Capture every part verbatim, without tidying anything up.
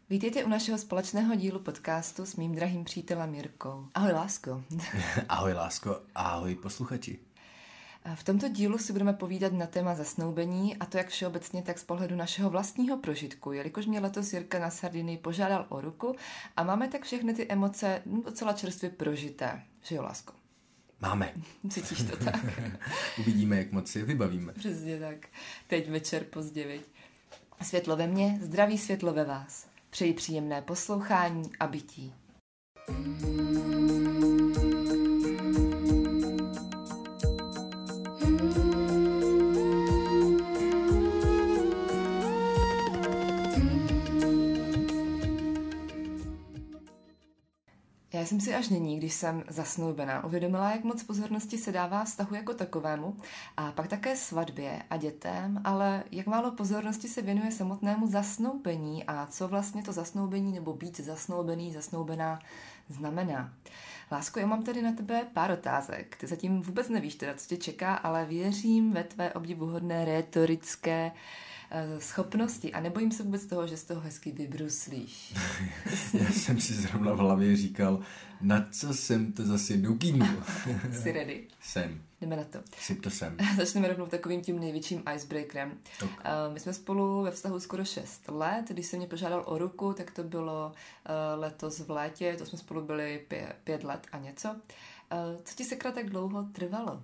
Vítejte u našeho společného dílu podcastu s mým drahým přítelem Jirkou. Ahoj, lásko. Ahoj, lásko. Ahoj, posluchači. V tomto dílu si budeme povídat na téma zasnoubení, a to jak všeobecně, tak z pohledu našeho vlastního prožitku, jelikož mě letos Jirka na Sardinii požádal o ruku a máme tak všechny ty emoce docela čerstvě prožité. Že jo, lásko? Máme. Cítíš to tak? Uvidíme, jak moc si je vybavíme. Přesně tak. Teď večer pozdě, viď? Světlo ve mně, zdraví světlo ve vás. Přeji příjemné poslouchání a bytí. Já jsem si až nyní, když jsem zasnoubená, uvědomila, jak moc pozornosti se dává vztahu jako takovému a pak také svatbě a dětem, ale jak málo pozornosti se věnuje samotnému zasnoubení a co vlastně to zasnoubení nebo být zasnoubený, zasnoubená znamená. Lásko, já mám tady na tebe pár otázek. Ty zatím vůbec nevíš teda, co tě čeká, ale věřím ve tvé obdivuhodné rétorické schopnosti a nebojím se vůbec toho, že z toho hezky vybruslíš. Já jsem si zrovna v hlavě říkal, na co jsem to zase nukýnul. Jsi ready? Jsem. Jdeme na to. Jsem to jsem. Začneme rovnou takovým tím největším icebreakerem. Okay. My jsme spolu ve vztahu skoro šest let. Když jsi mě požádal o ruku, tak to bylo letos v létě, to jsme spolu byli pě, pět let a něco. Co ti sakra tak dlouho trvalo?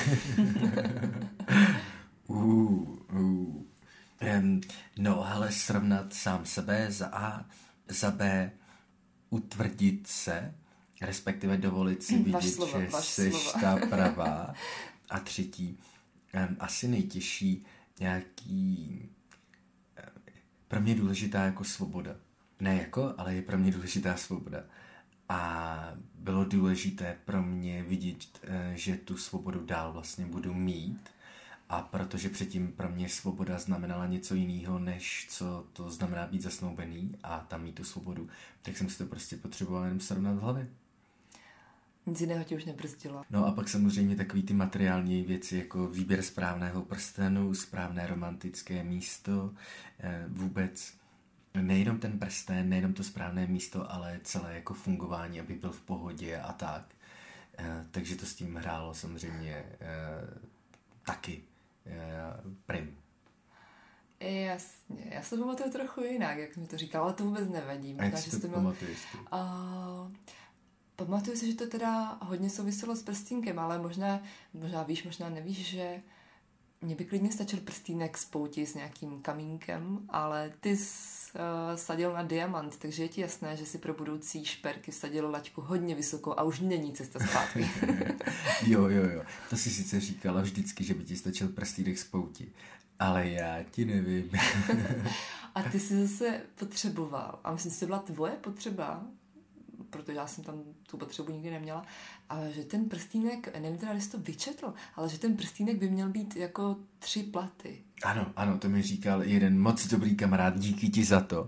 uh, uh. Um, no, ale srovnat sám sebe za A, za B utvrdit se, respektive dovolit si vidět, slova, že jsi ta pravá. A třetí, um, asi nejtěžší nějaký, um, pro mě důležitá jako svoboda. Ne jako, ale je pro mě důležitá svoboda. A bylo důležité pro mě vidět, uh, že tu svobodu dál vlastně budu mít. A protože předtím pro mě svoboda znamenala něco jiného, než co to znamená být zasnoubený a tam mít tu svobodu, tak jsem si to prostě potřeboval jenom srovnat v hlavě. Nic jiného tě už nebrzdilo. No a pak samozřejmě takový ty materiální věci, jako výběr správného prstenu, správné romantické místo, vůbec nejenom ten prsten, nejenom to správné místo, ale celé jako fungování, aby byl v pohodě a tak. Takže to s tím hrálo samozřejmě taky. Prim. Jasně, já se to pamatuju trochu jinak, jak mi to říkal, ale to vůbec nevadí. A jak si to pamatuješ ty? Uh, pamatuju si, že to teda hodně souviselo s prstínkem, ale možná, možná víš, možná nevíš, že mě by klidně stačil prstínek z pouti s nějakým kamínkem, ale ty jsi uh, sadil na diamant, takže je ti jasné, že si pro budoucí šperky vsadil laťku hodně vysokou a už není cesta zpátky. jo, jo, jo. To si sice říkala vždycky, že by ti stačil prstínek z pouti, ale já ti nevím. A ty jsi zase potřeboval, a myslím, že to byla tvoje potřeba, protože já jsem tam tu potřebu nikdy neměla, ale že ten prstínek, nevím teda, jestli to vyčetl, ale že ten prstínek by měl být jako tři platy. Ano, ano, to mi říkal jeden moc dobrý kamarád, díky ti za to,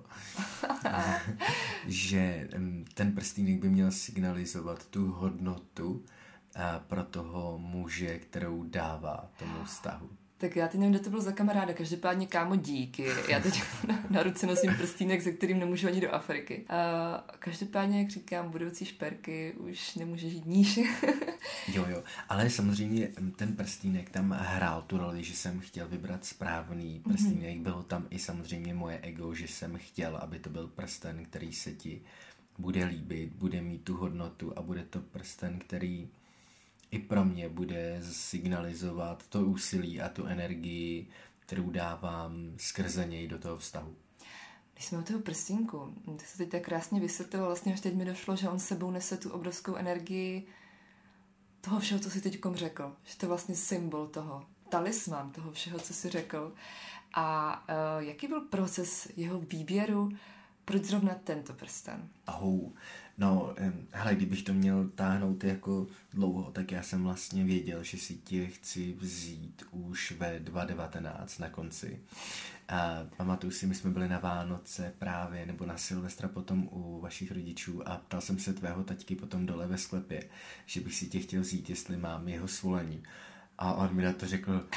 že ten prstínek by měl signalizovat tu hodnotu pro toho muže, kterou dává tomu vztahu. Tak já teď nevím, kdo to byl za kamaráda, každopádně kámo díky. Já teď na, na ruce nosím prstínek, se kterým nemůžu ani do Afriky. Uh, každopádně, jak říkám, budoucí šperky už nemůže žít níž. jo, jo, ale samozřejmě ten prstínek tam hrál tu roli, že jsem chtěl vybrat správný prstínek. Mm-hmm. Bylo tam i samozřejmě moje ego, že jsem chtěl, aby to byl prsten, který se ti bude líbit, bude mít tu hodnotu a bude to prsten, který i pro mě bude signalizovat to úsilí a tu energii, kterou dávám skrze něj do toho vztahu. Když jsme u toho prstínku, ty se teď tak krásně vysvětlil, vlastně až teď mi došlo, že on sebou nese tu obrovskou energii toho všeho, co jsi teďkom řekl. Že to je vlastně symbol toho, talisman toho všeho, co jsi řekl. A uh, jaký byl proces jeho výběru, proč zrovna tento prsten? Ahou. No, hele, kdybych to měl táhnout jako dlouho, tak já jsem vlastně věděl, že si tě chci vzít už ve dva tisíce devatenáct na konci. A pamatuju si, my jsme byli na Vánoce právě, nebo na Silvestra potom u vašich rodičů a ptal jsem se tvého taťky potom dole ve sklepě, že bych si tě chtěl vzít, jestli mám jeho svolení. A on mi na to řekl,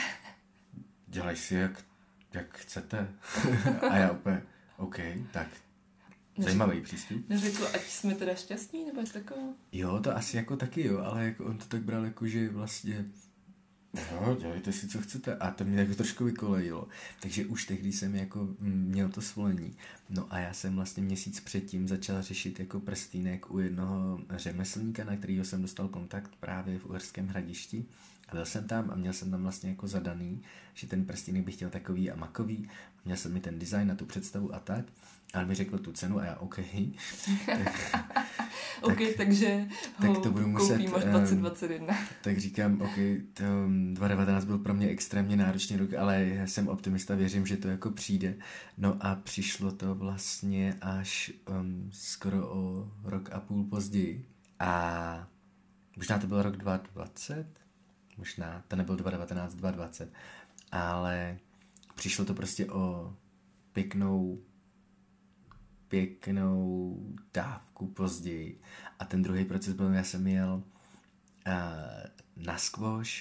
dělej si jak, jak chcete. A já úplně, OK, tak Zajímavý přístup. Neřekl, ať jsme teda šťastní, nebo něco takového? Jo, to asi jako taky jo, ale jako on to tak bral jako, že vlastně jo, dělejte si, co chcete. A to mě jako trošku vykolejilo. Takže už tehdy jsem jako měl to svolení. No a já jsem vlastně měsíc předtím začal řešit jako prstýnek u jednoho řemeslníka, na kterýho jsem dostal kontakt právě v Uherském Hradišti. A byl jsem tam a měl jsem tam vlastně jako zadaný, že ten prstýnek bych chtěl takový a makový. Měl jsem mi ten design na tu představu a tak. A on mi řekl tu cenu a já OK. tak, OK, tak, takže ho tak to budu muset, koupím až dvacet dvacet jedna. Tak říkám, OK, to dva tisíce devatenáct byl pro mě extrémně náročný rok, ale já jsem optimista, věřím, že to jako přijde. No a přišlo to vlastně až um, skoro o rok a půl později. A možná to byl rok dva tisíce dvacet, možná, to nebyl dva tisíce devatenáct, dva tisíce dvacet, ale přišlo to prostě o pěknou pěknou dávku později. A ten druhý proces byl, já jsem jel uh, na squash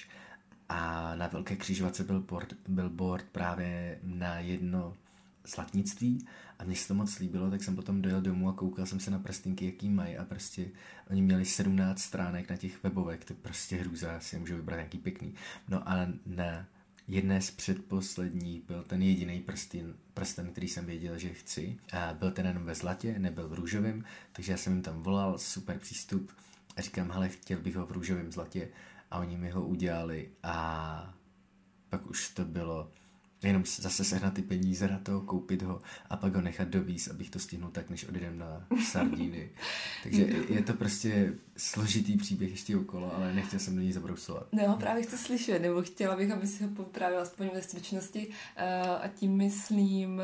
a na Velké křižovatce byl board, byl board právě na jedno zlatnictví a mně se to moc líbilo, tak jsem potom dojel domů a koukal jsem se na prstínky, jaký mají a prostě oni měli sedmnáct stránek na těch webovek, to je prostě hrůza, já si můžu vybrat nějaký pěkný. No a na jedné z předposledních byl ten jediný prsten, prsten, který jsem věděl, že chci. A byl ten jenom ve zlatě, nebyl v růžovém, takže já jsem jim tam volal, super přístup a říkám, hele, chtěl bych ho v růžovém zlatě a oni mi ho udělali a pak už to bylo jenom zase sehnat ty peníze na to, koupit ho a pak ho nechat dovíz, abych to stihnul tak, než odjedem na Sardíny. Takže je to prostě složitý příběh ještě okolo, ale nechtěl jsem do ní zabrousovat. No, právě chci slyšet, nebo chtěla bych, aby si ho poprávil aspoň ve stručnosti a tím myslím,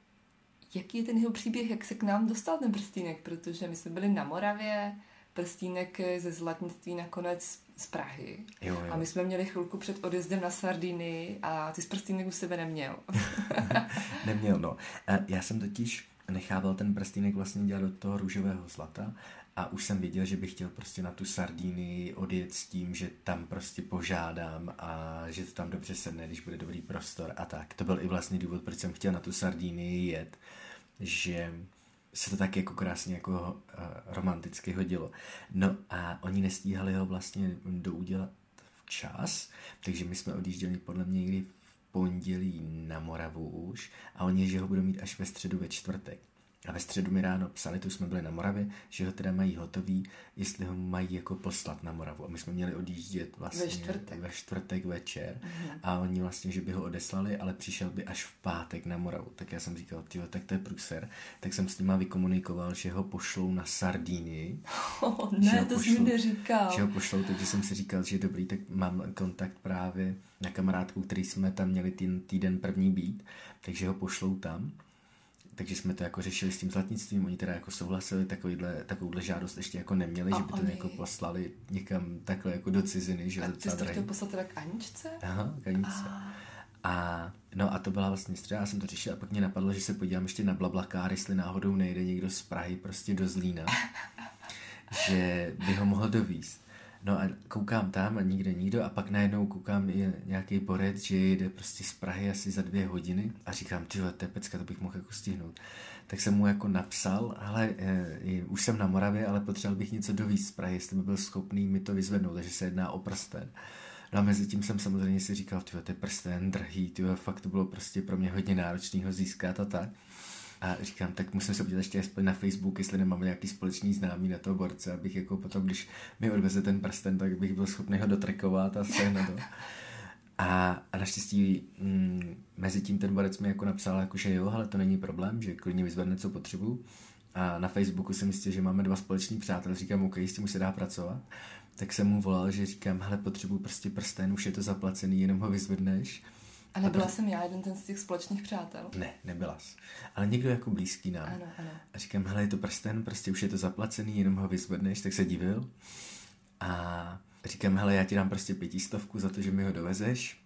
jaký je ten jeho příběh, jak se k nám dostal ten prstýnek, protože my jsme byli na Moravě, prstýnek ze zlatnictví nakonec z Prahy. Jo, jo. A my jsme měli chvilku před odjezdem na Sardiny a ty z prstýnek u sebe neměl. Neměl, no. Já jsem totiž nechával ten prstýnek vlastně dělat do toho růžového zlata a už jsem věděl, že bych chtěl prostě na tu Sardíny odjet s tím, že tam prostě požádám a že to tam dobře sedne, když bude dobrý prostor a tak. To byl i vlastně důvod, proč jsem chtěl na tu Sardíny jet, že se to tak jako krásně jako uh, romanticky hodilo. No a oni nestíhali ho vlastně doudělat včas, takže my jsme odjížděli podle mě někdy v pondělí na Moravu už a oni, že ho budou mít až ve středu ve čtvrtek. A ve středu mi ráno psali, tu jsme byli na Moravě, že ho teda mají hotový, jestli ho mají jako poslat na Moravu. A my jsme měli odjíždět vlastně ve čtvrtek, ve čtvrtek večer. Mm-hmm. A oni vlastně, že by ho odeslali, ale přišel by až v pátek na Moravu. Tak já jsem říkal, tyjo, tak to je průser. Tak jsem s nima vykomunikoval, že ho pošlou na Sardíny. Oh, ne, to jsi mi neříkal. Že ho pošlou, takže jsem si říkal, že dobrý, tak mám kontakt právě na kamarádku, který jsme tam měli ten týden první být, takže ho pošlou tam. Takže jsme to jako řešili s tím zlatnictvím, oni teda jako souhlasili, takovýhle, takovouhle žádost ještě jako neměli, a že by to oni... jako poslali někam takhle jako do ciziny. Že a ty jsi to chtěl poslat teda k Aničce? Aha, k Aničce. A... a no a to byla vlastně středa, já jsem to řešil a pak mě napadlo, že se podívám ještě na BlaBlaCar, jestli náhodou nejde někdo z Prahy prostě do Zlína, že by ho mohl dovízt. No a koukám tam a nikde nikdo a pak najednou koukám je nějaký borec, že jede prostě z Prahy asi za dvě hodiny a říkám, tyhle, to je pecka, to bych mohl jako stihnout. Tak jsem mu jako napsal, ale e, už jsem na Moravě, ale potřeboval bych něco dovízt z Prahy, jestli by byl schopný mi to vyzvednout, takže se jedná o prsten. No a mezi tím jsem samozřejmě si říkal, tyhle, to je prsten drahý, tyhle, fakt to bylo prostě pro mě hodně náročný ho získat a tak. A říkám, tak musím se podívat ještě aspoň na Facebook, jestli nemáme nějaký společný známý na toho borce, abych jako potom, když mi odveze ten prsten, tak bych byl schopný ho dotrekovat a sehnat to. A, a naštěstí mm, mezi tím ten borec mi jako napsal, jako, že jo, ale to není problém, že klidně vyzvedne, co potřebuju. A na Facebooku jsem myslel, že máme dva společní přátelé, říkám, OK, s tím už se dá pracovat. Tak jsem mu volal, že říkám, hele, potřebuju prostě prsten, už je to zaplacený, jenom ho vyzvedneš. A nebyla a jsem já jeden ten z těch společných přátel? Ne, nebyla jsi. Ale někdo jako blízký nám. Ano, ano. A říkám, hele, je to prsten, prostě už je to zaplacený, jenom ho vyzvedneš, tak se divil. A říkám, hele, já ti dám prostě pětistovku za to, že mi ho dovezeš.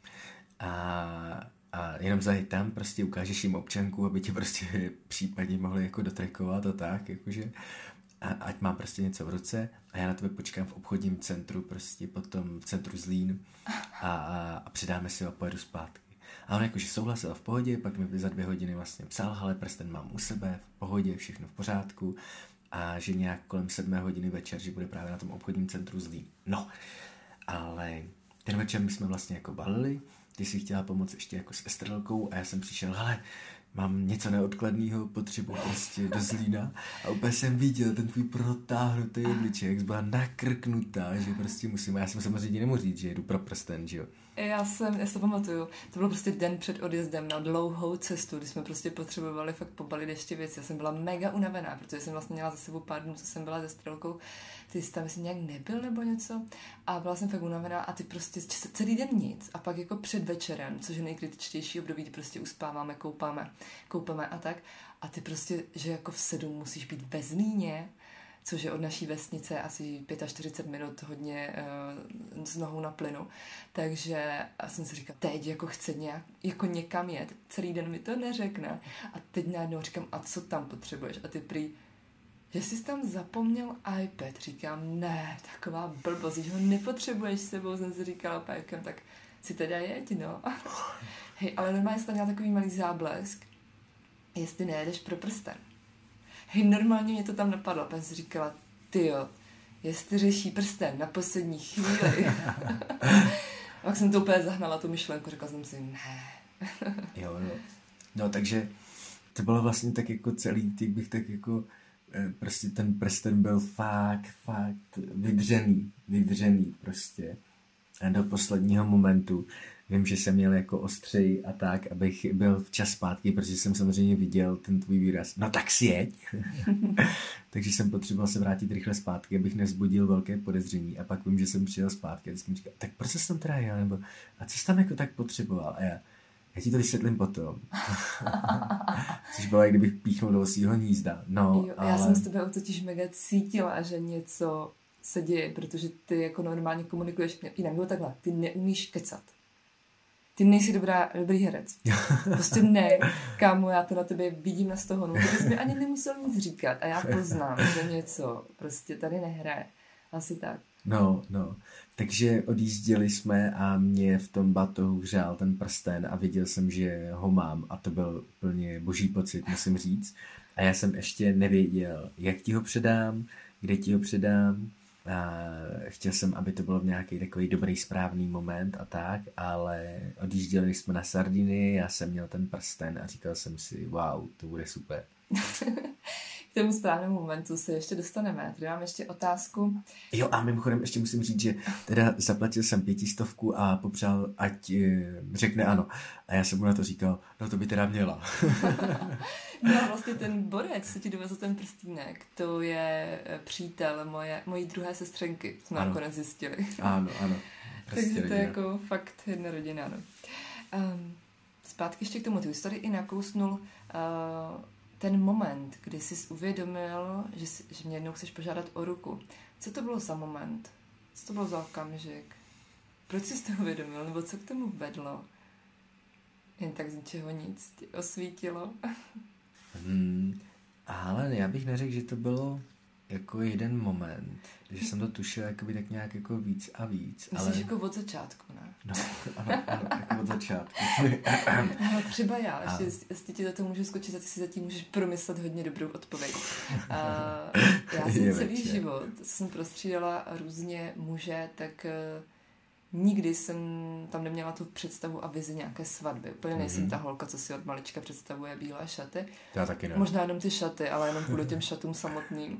A, a jenom zajď tam, prostě ukážeš jim občanku, aby ti prostě případně mohli jako dotrekovat a tak, jakože. A ať mám prostě něco v ruce a já na tebe počkám v obchodním centru, prostě potom v centru Zlín a, a, a přidáme si ho a pojedu zpátky. A on jakože souhlasil v pohodě, pak mi za dvě hodiny vlastně psal, hele, prsten mám u sebe, v pohodě, všechno v pořádku a že nějak kolem sedmé hodiny večer, že bude právě na tom obchodním centru Zlín. No, ale ten večer my jsme vlastně jako balili, ty si chtěla pomoct ještě jako s Estrelkou a já jsem přišel, hele, mám něco neodkladného, potřebuji prostě do Zlína a úplně jsem viděl ten tvůj protáhnutý obličej, jak jsi byla nakrknutá, že prostě musím, a já jsem samozřejmě nemohl říct, že jedu pro prsten, že jo. Já jsem, já si to pamatuju, to byl prostě den před odjezdem na dlouhou cestu, kdy jsme prostě potřebovali fakt pobalit ještě věci. Já jsem byla mega unavená, protože jsem vlastně měla za sebou pár dnů, co jsem byla se Strelkou, ty jsi tam myslím nějak nebyl nebo něco a byla jsem fakt unavená a ty prostě celý den nic a pak jako před večerem, což je nejkritičtější období, kdy prostě uspáváme, koupáme, koupeme a tak a ty prostě, že jako v sedm musíš být ve Zlíně, což je od naší vesnice asi čtyřicet pět minut hodně uh, s nohou na plynu. Takže jsem si říkala, teď jako chce nějak, jako někam jet, celý den mi to neřekne. A teď najednou říkám, a co tam potřebuješ? A ty prý, že jsi tam zapomněl iPad. Říkám, ne, taková blbost, že ho nepotřebuješ s sebou, jsem si říkala pajkem, tak si teda jeď, no. Hej, ale normálně jsem tam měla takový malý záblesk, jestli nejedeš pro prsten. Hej, normálně mě to tam napadlo, pak jsem si říkala, tyjo, jestli řeší prsten na poslední chvíli. Pak jsem to úplně zahnala, tu myšlenku, řekla jsem si, ne. Jo, no. No, takže to bylo vlastně tak jako celý, těch bych tak jako, prostě ten prsten byl fakt, fakt vydřený, vydřený prostě. A do posledního momentu vím, že jsem měl jako ostřej a tak, abych byl včas zpátky, protože jsem samozřejmě viděl ten tvůj výraz. No tak si jeď. Takže jsem potřeboval se vrátit rychle zpátky, abych nevzbudil velké podezření. A pak vím, že jsem přijel zpátky a jsem říkal, tak proč jsi tam teda jel? Nebo, a co jsi tam jako tak potřeboval? A já, já ti to vysvětlím potom. Což bylo, jak kdybych píchnul do svýho hnízda. No, jo, ale... Já jsem s tebe totiž mega cítila, že něco se děje, protože ty jako normálně komunikuješ jinak. Bylo takhle, ty neumíš kecat. Ty nejsi dobrá, dobrý herec. Prostě ne, kámo, já to na tebe vidím na stohonu. Ty bys mi ani nemusel nic říkat a já poznám, že něco prostě tady nehraje. Asi tak. No, no. Takže odjížděli jsme a mě v tom batohu hřál ten prsten a viděl jsem, že ho mám a to byl úplně boží pocit, musím říct. A já jsem ještě nevěděl, jak ti ho předám, kde ti ho předám. A chtěl jsem, aby to bylo v nějaký takový dobrý, správný moment a tak, ale odjížděli jsme na Sardinii, já jsem měl ten prsten a říkal jsem si, wow, to bude super. K tomu správnému momentu se ještě dostaneme. Tady mám ještě otázku. Jo, a mimochodem ještě musím říct, že teda zaplatil jsem pětistovku a popřál, ať e, řekne ano. A já jsem mu na to říkal, no to by teda měla. No a vlastně ten borec, co ti dovezl ten prstínek, to je přítel moje, mojí druhé sestřenky, jsme ano. nakonec zjistili. Ano, ano. Takže to je jako fakt jedna rodina, no. Um, zpátky ještě k tomu, ty jsi tady i nakousnul uh, ten moment, kdy jsi uvědomil, že, jsi, že mě jednou chceš požádat o ruku. Co to bylo za moment? Co to bylo za okamžik? Proč jsi to uvědomil? Nebo co k tomu vedlo? Jen tak z ničeho nic tě osvítilo? Hmm, ale já bych neřekl, že to bylo jako jeden moment, že jsem to tušil jakoby tak nějak jako víc a víc. Myslíš ale... jako od začátku, ne? No, ano, ano, jako od začátku. No, třeba já, ještě, jestli ti do toho můžu skočit, a ty si zatím můžeš promyslet hodně dobrou odpověď. Uh, já jsem celý život, co jsem prostřídala různě muže, tak uh, nikdy jsem tam neměla tu představu a vizi nějaké svatby. Úplně nejsem mm-hmm. ta holka, co si od malička představuje bílé šaty. Já taky ne. Možná jenom ty šaty, ale jenom kvůli těm šatům samotným.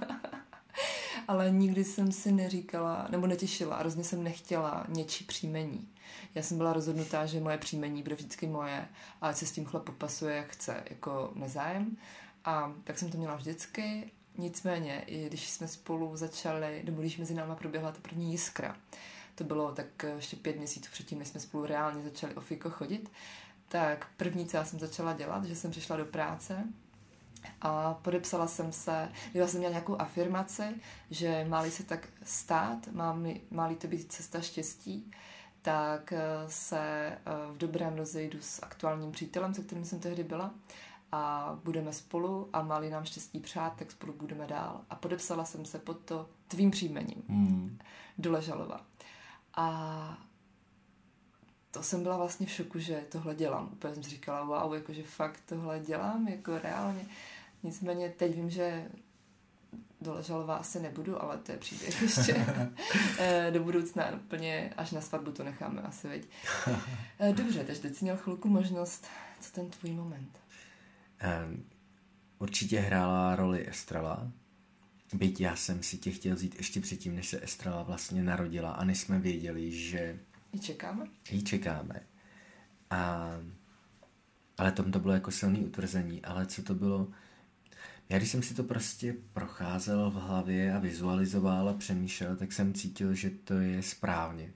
Ale nikdy jsem si neříkala, nebo netěšila, a hrozně jsem nechtěla něčí příjmení. Já jsem byla rozhodnutá, že moje příjmení bude vždycky moje a ať se s tím chlap popasuje, jak chce, jako nezájem. A tak jsem to měla vždycky. Nicméně, i když jsme spolu začali, nebo když mezi náma proběhla ta první jiskra, to bylo tak ještě pět měsíců předtím, než jsme spolu reálně začali o fiko chodit, tak první, co já jsem začala dělat, že jsem přišla do práce a podepsala jsem se, dělala jsem měla nějakou afirmaci, že má-li se tak stát, má-li to být cesta štěstí, tak se v dobrém rozejdu s aktuálním přítelem, se kterým jsem tehdy byla, a budeme spolu a má-li nám štěstí přát, tak spolu budeme dál. A podepsala jsem se pod to tvým příjmením. Hmm. Doležalova. A to jsem byla vlastně v šoku, že tohle dělám. Úplně jsem si říkala, wow, jakože fakt tohle dělám, jako reálně. Nicméně teď vím, že do Ležalova asi nebudu, ale to je příběh ještě do budoucna úplně, až na svatbu to necháme asi, veď. Dobře, takže teď jsi měl chvilku možnost, co ten tvůj moment? Um, určitě hrála roli Estrela, byť já jsem si tě chtěl vzít ještě předtím, než se Estrela vlastně narodila a než jsme věděli, že ji čekáme. Ji čekáme. A, ale tom to bylo jako silný utvrzení, ale co to bylo? Já když jsem si to prostě procházel v hlavě a vizualizoval a přemýšlel, tak jsem cítil, že to je správně.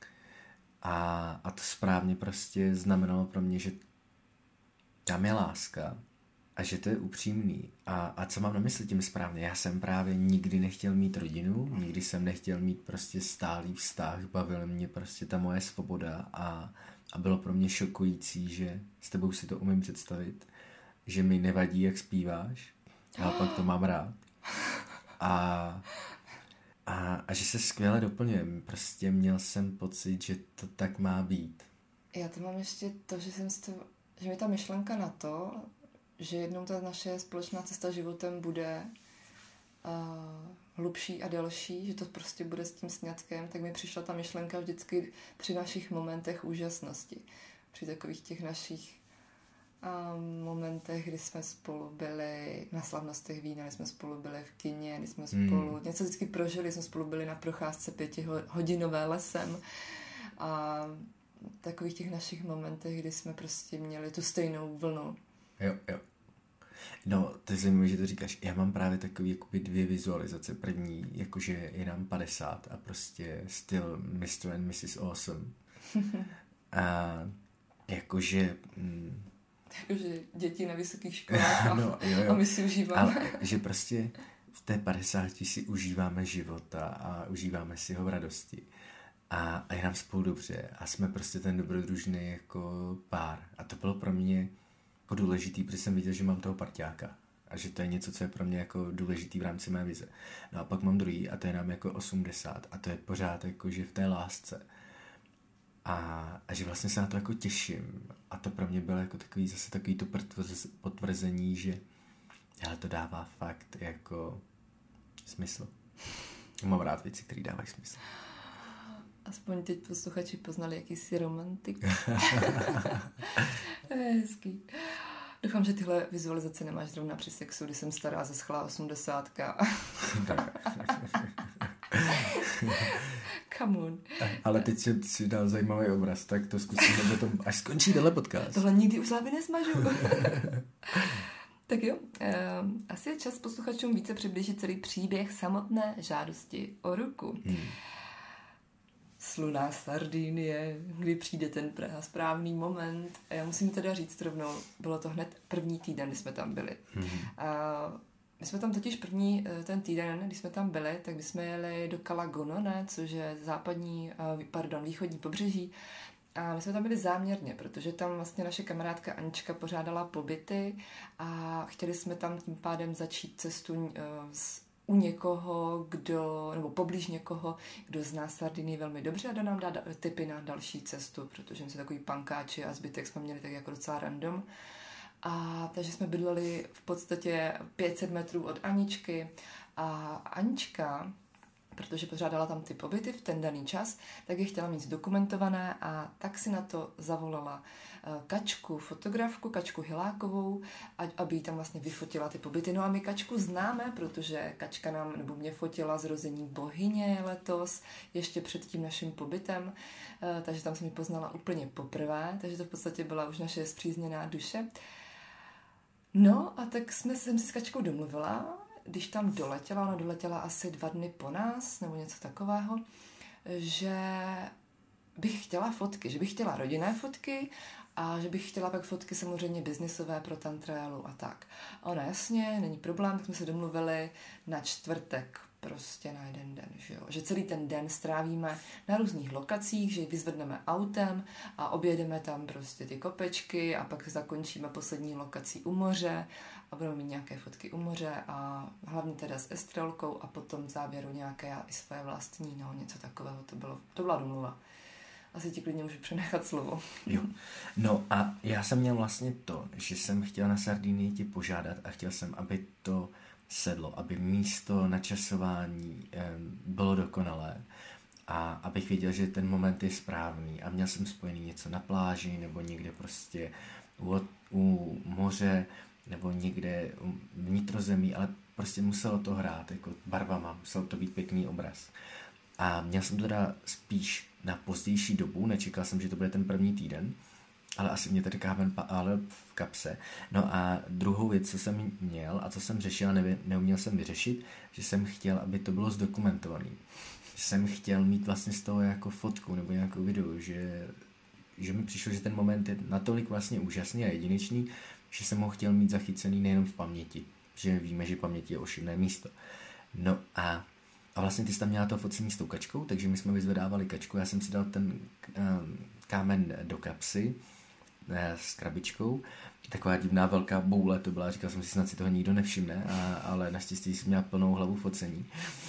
A, a to správně prostě znamenalo pro mě, že tam je láska a že to je upřímný. A, a co mám na mysli tím správně? Já jsem právě nikdy nechtěl mít rodinu, nikdy jsem nechtěl mít prostě stálý vztah, bavil mě prostě ta moje svoboda a, a bylo pro mě šokující, že s tebou si to umím představit, že mi nevadí, jak zpíváš, ale pak to mám rád. A, a, a že se skvěle doplňujeme. Prostě měl jsem pocit, že to tak má být. Já to mám ještě to, že jsem to, že mi ta myšlenka na to, že jednou ta naše společná cesta životem bude uh, hlubší a delší, že to prostě bude s tím sňatkem, tak mi přišla ta myšlenka vždycky při našich momentech úžasnosti. Při takových těch našich um, momentech, kdy jsme spolu byli na slavnostech vína, kdy jsme spolu byli v kině, kdy jsme spolu hmm. něco vždycky prožili, jsme spolu byli na procházce pětihodinové lesem a takových těch našich momentech, kdy jsme prostě měli tu stejnou vlnu. Jo, jo. No, to je zajímavé, že to říkáš. Já mám právě takový jakoby dvě vizualizace. První, jakože je nám padesát a prostě still mister and missus Awesome. A jakože... Mm, jakože děti na vysokých školách a, no, jo, jo. a my si užíváme. Ale že prostě v té padesáti si užíváme života a užíváme si ho v radosti. A, a je nám spolu dobře a jsme prostě ten dobrodružný jako pár. A to bylo pro mě jako důležitý, protože jsem viděl, že mám toho parťáka a že to je něco, co je pro mě jako důležitý v rámci mé vize. No a pak mám druhý a to je nám jako osmdesát a to je pořád jako, že v té lásce. A, a že vlastně se na to jako těším a to pro mě bylo jako takový zase takový to potvrzení, že ale to dává fakt jako smysl. Mám rád věci, které dávají smysl. Aspoň teď posluchači poznali, jaký jsi romantik. To je hezký. Doufám, že tyhle vizualizace nemáš zrovna při sexu, kdy jsem stará, zeschlá osmdesátka. Come on. Ale teď si, si dal zajímavý obraz, tak to zkusíme potom, až skončí tenhle podcast. Tohle nikdy už hlavy nesmažu. Tak jo, eh, asi je čas posluchačům více přiblížit celý příběh samotné žádosti o ruku. Hmm. Slunná Sardinie, kdy přijde ten správný moment. A já musím teda říct rovnou, bylo to hned první týden, kdy jsme tam byli. Mm-hmm. A my jsme tam totiž první ten týden, když jsme tam byli, tak my jsme jeli do Calagonone, což je západní, pardon, východní pobřeží. A my jsme tam byli záměrně, protože tam vlastně naše kamarádka Anička pořádala pobyty a chtěli jsme tam tím pádem začít cestu s u někoho, kdo, nebo poblíž někoho, kdo zná Sardinii velmi dobře a dá nám dát tipy na další cestu, protože my jsme takový pankáči a zbytek jsme měli tak jako docela random. A takže jsme bydleli v podstatě pět set metrů od Aničky a Anička, protože pořádala tam ty pobyty v ten daný čas, tak je chtěla mít zdokumentované a tak si na to zavolala Kačku, fotografku, Kačku Hilákovou, aby jí tam vlastně vyfotila ty pobyty. No a my Kačku známe, protože Kačka nám, nebo mě fotila zrození bohyně letos, ještě před tím naším pobytem, takže tam jsem ji poznala úplně poprvé, takže to v podstatě byla už naše spřízněná duše. No a tak jsme, jsem si s Kačkou domluvila, když tam doletěla, ona doletěla asi dva dny po nás, nebo něco takového, že bych chtěla fotky, že bych chtěla rodinné fotky a že bych chtěla pak fotky samozřejmě biznisové pro Tantrélu a tak. A ona jasně, není problém, tak jsme se domluvili na čtvrtek, prostě na jeden den, že jo. Že celý ten den strávíme na různých lokacích, že ji vyzvedneme autem a objedeme tam prostě ty kopečky a pak zakončíme poslední lokací u moře a budeme mít nějaké fotky u moře a hlavně teda s Estrelkou a potom v závěru nějaké já i své vlastní, no něco takového, to bylo, to byla domluva. asi ti klidně můžu přenechat slovo. Jo. No a já jsem měl vlastně to, že jsem chtěl na Sardinii tě požádat a chtěl jsem, aby to sedlo, aby místo načasování eh, bylo dokonalé a abych věděl, že ten moment je správný a měl jsem spojený něco na pláži nebo někde prostě u, u moře nebo někde vnitrozemí, ale prostě muselo to hrát jako barvama, musel to být pěkný obraz. A měl jsem to teda spíš na pozdější dobu, nečekal jsem, že to bude ten první týden, ale asi mě tady kámen pálil v kapse. No a druhou věc, co jsem měl a co jsem řešil a nevě, neuměl jsem vyřešit, že jsem chtěl, aby to bylo zdokumentovaný. Že jsem chtěl mít vlastně z toho jako fotku nebo nějakou video, že, že mi přišlo, že ten moment je natolik vlastně úžasný a jedinečný, že jsem ho chtěl mít zachycený nejenom v paměti, že víme, že paměť je ošivné místo. No a A vlastně ty jsi tam měla to focení s tou kačkou, takže my jsme vyzvedávali kačku. Já jsem si dal ten um, kámen do kapsy eh, s krabičkou. Taková divná velká boule to byla. Říkal jsem si, snad si toho nikdo nevšimne, a, ale naštěstí jsem měla plnou hlavu focení.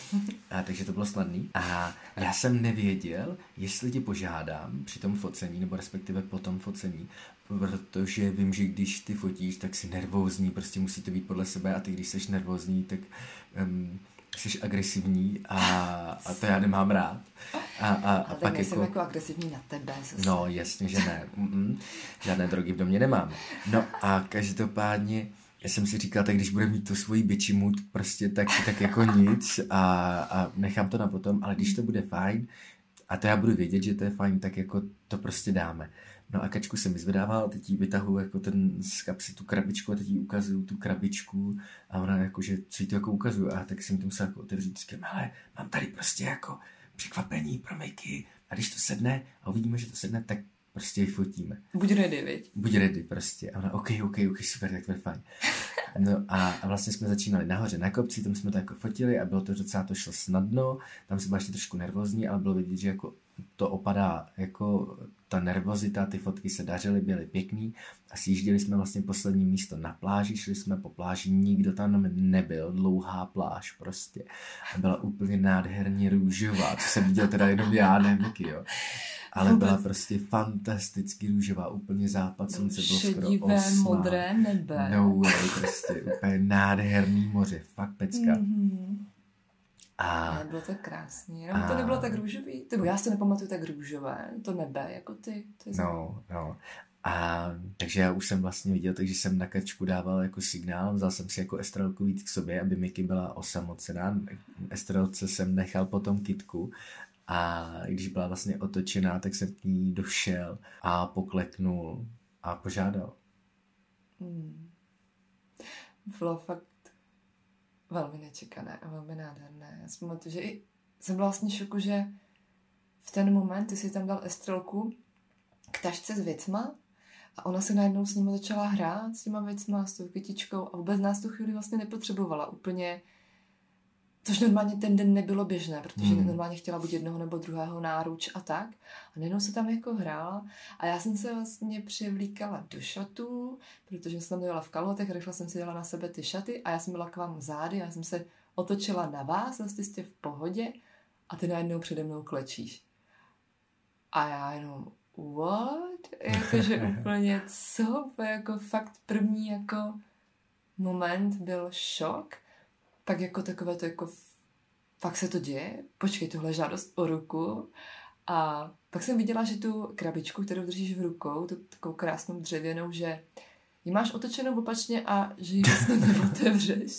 A, takže to bylo snadný. A já jsem nevěděl, jestli tě požádám při tom focení, nebo respektive po tom focení, protože vím, že když ty fotíš, tak jsi nervózní, prostě musí to být podle sebe a ty, když jsi nervózní, tak... Um, jsi agresivní a, a to já nemám rád. A, a, a pak nejsem jako... jako agresivní na tebe. Zase. No, jasně, že ne. Mm-mm. Žádné drogy v domě nemám. No a každopádně já jsem si říkal, tak když bude mít tu svoji bitchy mood, prostě tak, tak jako nic a, a nechám to na potom, ale když to bude fajn a to já budu vědět, že to je fajn, tak jako to prostě dáme. No a kačku jsem vyzvedával, teď jí vytahuji jako ten z kapsy tu krabičku a teď jí ukazuju tu krabičku a ona jako, že co jí to jako ukazuje a tak jsem to musel jako otevřít, říkám, ale mám tady prostě jako překvapení pro Miky a když to sedne a uvidíme, že to sedne, tak prostě ji fotíme. Buď ready, viď? Buď ready prostě. A ona, ok, ok, ok, super, tak to je fajn. No a, a vlastně jsme začínali nahoře na kopci, tam jsme to jako fotili a bylo to docela, to šlo snadno, tam jsem byl ještě trošku nervózní, ale bylo vidět, že jako to opadá, jako ta nervozita, ty fotky se dařily, byly pěkný a sjížděli jsme vlastně poslední místo na pláži, šli jsme po pláži, nikdo tam nebyl, dlouhá pláž prostě a byla úplně nádherně růžová, co jsem viděl teda jenom já, ne Miky, jo. Ale vůbec byla prostě fantasticky růžová, úplně západ slunce, bylo skoro osmá. Modré nebe. No way, prostě úplně nádherný moře, fakt pecka. Mm-hmm. A bylo to krásný, jenom a... to nebylo tak růžový. Tybo, já si to nepamatuju tak růžové, to nebe, jako ty. To je no, no. A takže já už jsem vlastně viděl, takže jsem na kačku dával jako signál, vzal jsem si jako estrelku víc k sobě, aby Miky byla osamocená. Estrelce jsem nechal potom kytku a když byla vlastně otočená, tak jsem k ní došel a pokleknul a požádal. Hmm. Bylo fakt velmi nečekané a velmi nádherné. Já si pamatuju, že i jsem byla vlastně v šoku, že v ten moment ty jsi tam dal estrelku k tašce s věcma a ona se najednou s nimi začala hrát, s těma věcma, s tou kytičkou a vůbec nás tu chvíli vlastně nepotřebovala úplně, což normálně ten den nebylo běžné, protože hmm. normálně chtěla buď jednoho nebo druhého náruč a tak. A najednou se tam jako hrála a já jsem se vlastně přivlíkala do šatů, protože jsem tam dojela v kalhotech, rychle jsem si dala na sebe ty šaty a já jsem byla k vám zády, já jsem se otočila na vás, zase jste v pohodě a ty najednou přede mnou klečíš. A já jenom, what? Jakože úplně co? Jako fakt první jako moment byl šok. Pak jako takové to jako, fakt se to děje, počkej, tohle je žádost o ruku. A pak jsem viděla, že tu krabičku, kterou držíš v rukou, tu takovou krásnou dřevěnou, že ji máš otočenou opačně a že ji vlastně neotevřeš.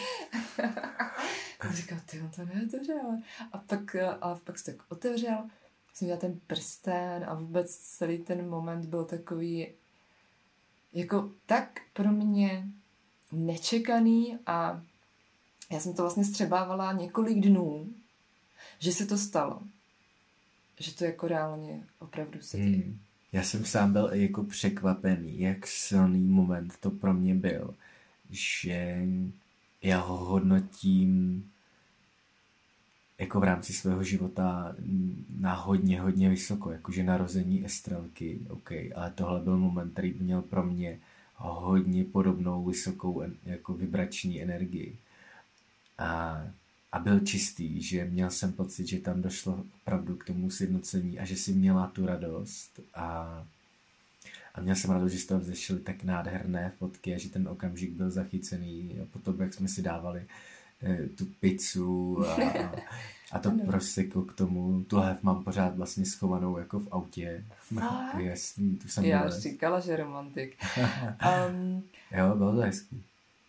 A říkal, ty on to neotevřel. A pak, a pak jsi tak otevřel, jsem viděla ten prsten a vůbec celý ten moment byl takový jako tak pro mě nečekaný a já jsem to vlastně střebávala několik dnů, že se to stalo. Že to jako reálně opravdu se děje. Hmm. Já jsem sám byl jako překvapený, jak silný moment to pro mě byl. Že já ho hodnotím jako v rámci svého života na hodně, hodně vysoko. Jakože narození Estrelky, ok, ale tohle byl moment, který měl pro mě hodně podobnou vysokou jako vibrační energii. A a byl čistý, že měl jsem pocit, že tam došlo opravdu k tomu sjednocení a že si měla tu radost a, a měl jsem radost, že z toho vzešly tak nádherné fotky a že ten okamžik byl zachycený a potom, jak jsme si dávali eh, tu pizzu a, a to prosecco k tomu, tu lahev mám pořád vlastně schovanou jako v autě. Jasný, tu jsem Já říkala, že romantik. um, jo, bylo to hezký.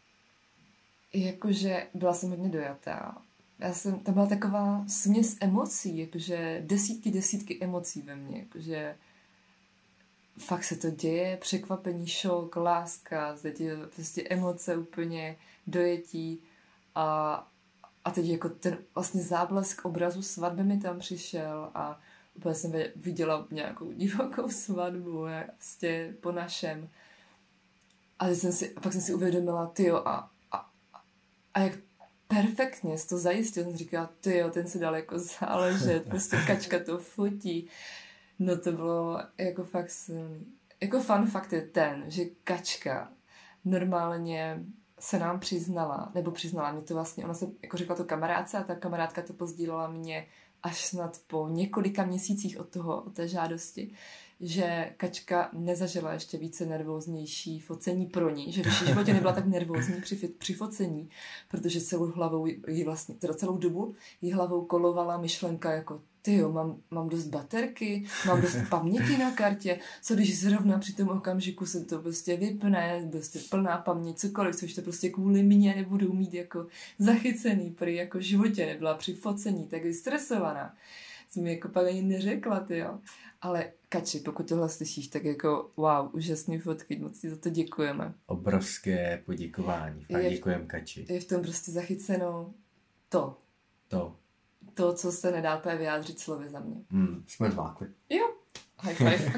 Jakože byla jsem hodně dojatá. Já jsem, tam byla taková směs emocí, jakože desítky, desítky emocí ve mně, jakože fakt se to děje, překvapení, šok, láska, teď je prostě emoce úplně, dojetí a, a teď jako ten vlastně záblesk obrazu svatby mi tam přišel a úplně jsem viděla nějakou divokou svatbu, prostě po našem. A, jsem si, a pak jsem si uvědomila, tyjo, a A jak perfektně jsi to zajistil, jsem říkala, tyjo, ten se dal jako záležet, prostě Kačka to fotí. No to bylo jako fakt silný. Jako fun fakt je ten, že Kačka normálně se nám přiznala, nebo přiznala mě to vlastně, ona se jako řekla to kamarádce a ta kamarádka to pozdílela mě až snad po několika měsících od toho, od té žádosti, že Kačka nezažila ještě více nervóznější focení pro ní, že když v životě nebyla tak nervózní při, při focení, protože celou hlavou jí vlastně, teda celou dobu jí hlavou kolovala myšlenka jako tyjo, mám, mám dost baterky, mám dost paměti na kartě, co když zrovna při tom okamžiku se to prostě vypne, prostě plná paměť, cokoliv, což to prostě kvůli mě nebudou mít jako zachycený, prý jako v životě nebyla při focení, tak vystresovaná. Jsem mi jako pak ani neřekla, tyjo. Ale Kači, pokud tohle slyšíš, tak jako wow, úžasný fotky, moc ti za to děkujeme. Obrovské poděkování, fakt děkujem Kači. Je v tom prostě zachyceno to. To. To, co se nedá úplně vyjádřit slovy za mě. Hmm, jsme zmákli. Jo, high five.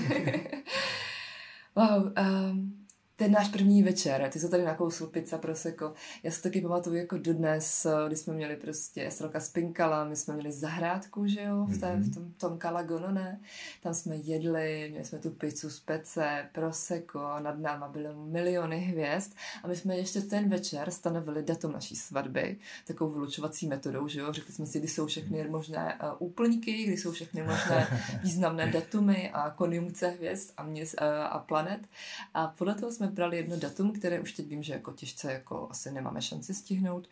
Wow, um, ten náš první večer, ty jsi tady nakousl pizza prosecco. Já si taky pamatuju jako dodnes, kdy jsme měli prostě Estelka spinkala, my jsme měli zahrádku, že jo, v, té, v tom, tom Calagonone. Tam jsme jedli, měli jsme tu pizzu z pece, prosecco, nad náma byly miliony hvězd a my jsme ještě ten večer stanovili datum naší svatby, takovou vylučovací metodou, že jo, řekli jsme si, kdy jsou všechny možné uh, úplníky, kdy jsou všechny možné významné datumy a konjunkce hvězd a, měs, uh, a planet. A podle toho jsme brali jedno datum, které už teď vím, že jako těžce jako asi nemáme šanci stihnout.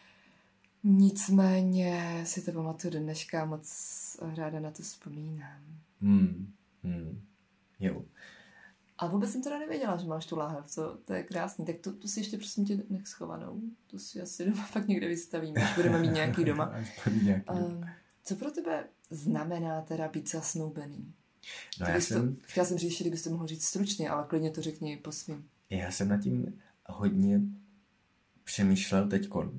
Nicméně si to pamatuju do dneška, moc ráda na to vzpomínám. Hmm, hmm, jo. A vůbec jsem teda nevěděla, že máš tu láhev, to, to je krásný. Tak tu, tu si ještě prosím tě nech schovanou. Tu si asi doma pak někde vystavíme, až budeme mít nějaký doma. um, co pro tebe znamená teda být zasnoubený? No já jsem... To, chtěla jsem říct, že kdybyste mohl říct stručně, ale klidně to řekni po svým. Já jsem nad tím hodně přemýšlel teďkon.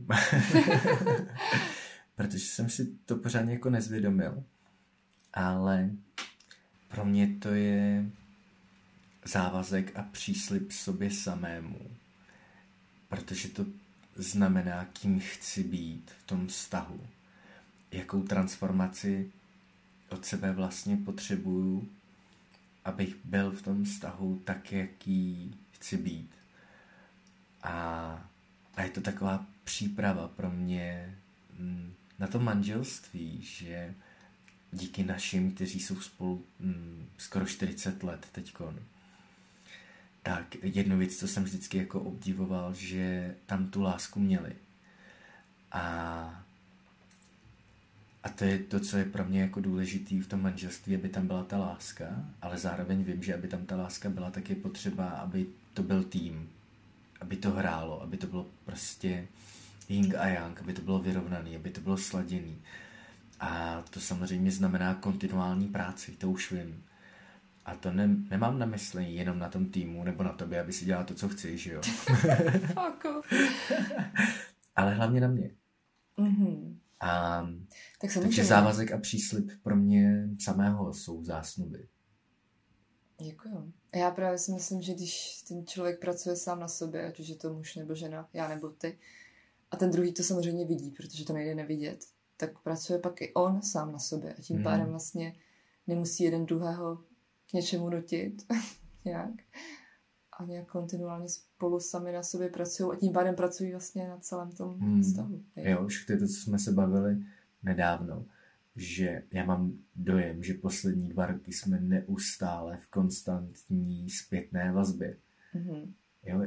Protože jsem si to pořádně jako nezvědomil. Ale pro mě to je závazek a příslib sobě samému. Protože to znamená, kým chci být v tom vztahu. Jakou transformaci od sebe vlastně potřebuju, abych byl v tom vztahu tak, jaký chci být. A, a je to taková příprava pro mě m, na to manželství, že díky našim, kteří jsou spolu m, skoro čtyřicet let teďkon, tak jednu věc, co jsem vždycky jako obdivoval, že tam tu lásku měli. A A to je to, co je pro mě jako důležitý v tom manželství, aby tam byla ta láska, ale zároveň vím, že aby tam ta láska byla, tak je potřeba, aby to byl tým, aby to hrálo, aby to bylo prostě yin a yang, aby to bylo vyrovnaný, aby to bylo sladěný. A to samozřejmě znamená kontinuální práci, to už vím. A to ne, nemám na mysli jenom na tom týmu, nebo na tobě, aby si dělala to, co chci, že jo? Ale hlavně na mě. Mhm. A tak takže závazek a příslib pro mě samého jsou zásnuby. Děkuju. Já právě si myslím, že když ten člověk pracuje sám na sobě, ať už je to muž nebo žena, já nebo ty, a ten druhý to samozřejmě vidí, protože to nejde nevidět, tak pracuje pak i on sám na sobě a tím hmm. pádem vlastně nemusí jeden druhého k něčemu nutit. Jak? a nějak kontinuálně spolu sami na sobě pracují a tím pádem pracují vlastně na celém tom hmm. vztahu. Jo, už to je to, co jsme se bavili nedávno, že já mám dojem, že poslední dva roky jsme neustále v konstantní zpětné vazbě. Mm-hmm. Jo,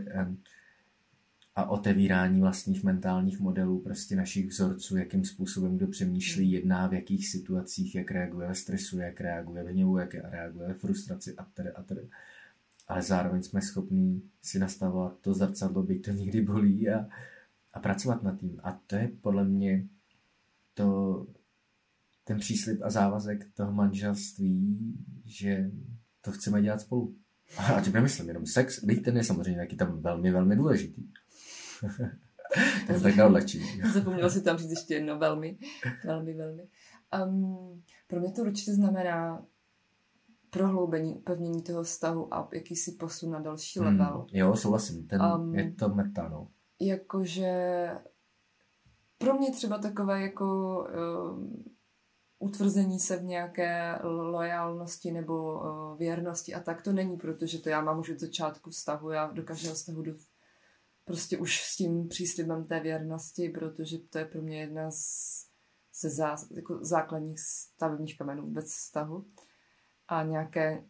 a otevírání vlastních mentálních modelů, prostě našich vzorců, jakým způsobem kdo přemýšlí, jedná, v jakých situacích, jak reaguje ve stresu, jak reaguje ve hněvu, jak reaguje ve frustraci a tedy a tedy. Ale zároveň jsme schopní si nastavovat to zrcadlo, byť to někdy bolí a, a pracovat nad tím. A to je podle mě to, ten příslib a závazek toho manželství, že to chceme dělat spolu. A tím nemyslím jenom sex, byť ten je samozřejmě taky tam velmi, velmi důležitý. To je tak odlehčení. Zapomněla si tam říct ještě jedno, velmi, velmi, velmi. Um, pro mě to určitě znamená prohloubení, upevnění toho vztahu a jakýsi posun na další hmm, level. Jo, souhlasím, ten um, je to meta, no. Jakože pro mě třeba takové jako um, utvrzení se v nějaké lojálnosti nebo uh, věrnosti a tak to není, protože to já mám už od začátku vztahu, já do každého vztahu jdu prostě už s tím příslibem té věrnosti, protože to je pro mě jedna z, ze zá, jako základních stavebních kamenů vůbec vztahu. A nějaké,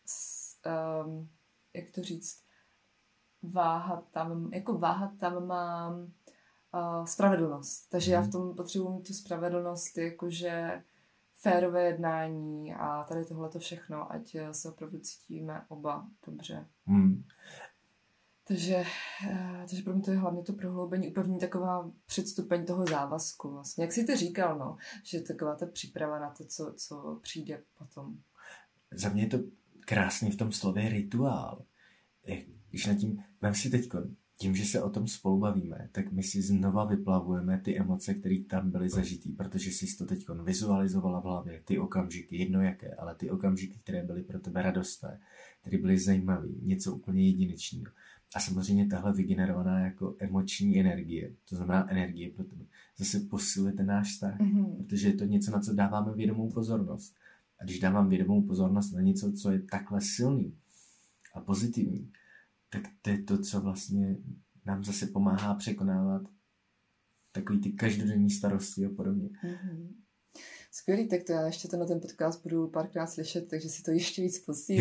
um, jak to říct, váha tam, jako váha tam mám uh, spravedlnost. Takže já v tom potřebuji mít tu spravedlnost, jakože férové jednání a tady tohleto všechno, ať se opravdu cítíme oba dobře. Hmm. Takže, takže pro mě to je hlavně to prohloubení, upevnění, taková předstupeň toho závazku. Vlastně. Jak jsi to říkal, no, že taková ta příprava na to, co, co přijde potom. Za mě je to krásný v tom slově rituál. Když na tím, vem si teďko, tím, že se o tom spolu bavíme, tak my si znova vyplavujeme ty emoce, které tam byly zažitý, protože jsi to teďko vizualizovala v hlavě, ty okamžiky, jedno jaké, ale ty okamžiky, které byly pro tebe radostné, které byly zajímavé, něco úplně jedinečného. A samozřejmě tahle vygenerovaná jako emoční energie, to znamená energie pro tebe, zase posiluje ten náš vztah, mm-hmm. protože je to něco, na co dáváme vědomou pozornost. A když dávám vědomou pozornost na něco, co je takhle silný a pozitivní, tak to je to, co vlastně nám zase pomáhá překonávat takový ty každodenní starosti a podobně. Mm-hmm. Skvělý, tak to já ještě tenhle ten podcast budu párkrát slyšet, takže si to ještě víc posílí.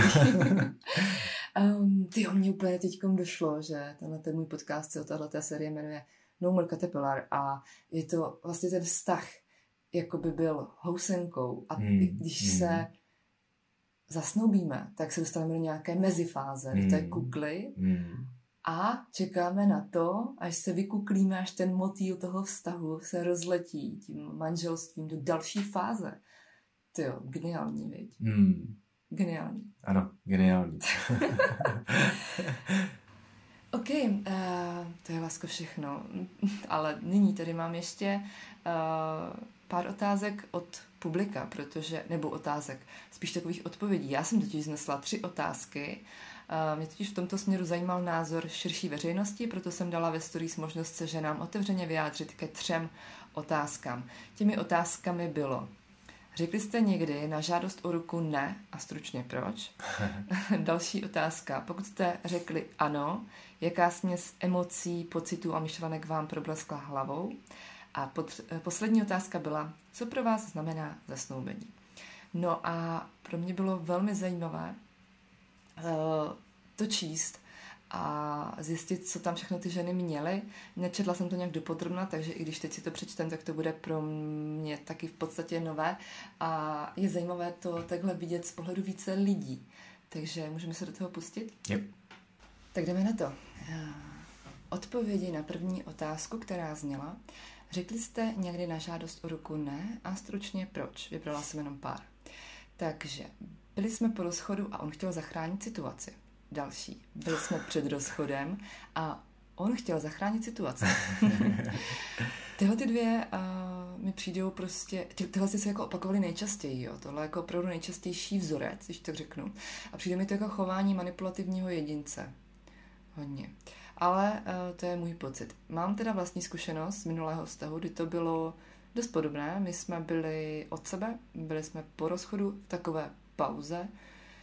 um, tyjo, mně úplně teďkom došlo, že tenhle ten můj podcast se o téhleté série jmenuje No More Caterpillar a je to vlastně ten vztah, jako by byl housenkou a mm, když mm. se zasnoubíme, tak se dostaneme do nějaké mezifáze, mm. do té kukly mm. a čekáme na to, až se vykuklíme, až ten motýl toho vztahu se rozletí tím manželstvím do další fáze. Tyjo, geniální, viď? Mm. Geniální. Ano, geniální. OK, uh, to je lásko všechno. Ale nyní tady mám ještě uh, pár otázek od publika, protože, nebo otázek, spíš takových odpovědí. Já jsem totiž znesla tři otázky. Uh, mě totiž v tomto směru zajímal názor širší veřejnosti, proto jsem dala ve stories možnost se ženám otevřeně vyjádřit ke třem otázkám. Těmi otázkami bylo: řekli jste někdy na žádost o ruku ne a stručně proč? Další otázka. Pokud jste řekli ano, jaká směs emocí, pocitů a myšlenek vám probleskla hlavou? A pod, poslední otázka byla, co pro vás znamená zasnoubení? No a pro mě bylo velmi zajímavé uh, to číst a zjistit, co tam všechno ty ženy měly. Nečetla jsem to nějak dopodrobna, takže i když teď si to přečtem, tak to bude pro mě taky v podstatě nové. A je zajímavé to takhle vidět z pohledu více lidí. Takže můžeme se do toho pustit? Yep. Tak jdeme na to. Odpovědi na první otázku, která zněla: řekli jste někdy na žádost o ruku ne a stručně proč? Vybrala jsem jenom pár. Takže byli jsme po rozchodu a on chtěl zachránit situaci. Další. Byli jsme před rozchodem a on chtěl zachránit situaci. Tyhle ty dvě uh, mi přijdou prostě, ty, tyhle se jako opakovaly nejčastěji, jo. Tohle je jako opravdu nejčastější vzorec, když tak řeknu. A přijde mi to jako chování manipulativního jedince. Hodně. Ale uh, to je můj pocit. Mám teda vlastní zkušenost z minulého vztahu, kdy to bylo dost podobné. My jsme byli od sebe, byli jsme po rozchodu v takové pauze